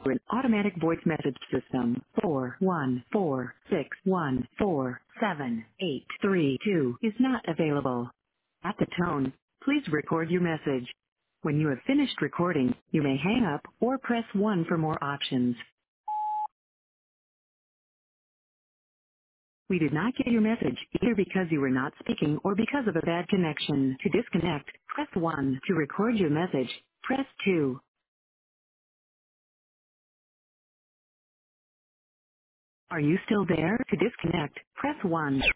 an automatic voice message system. 414614783 is not available. At the tone, please record your message. When you have finished recording, you may hang up or press 1 for more options. We did not get your message either because you were not speaking or because of a bad connection. To disconnect, press 1. To record your message, press 2. Are you still there? To disconnect, press 1.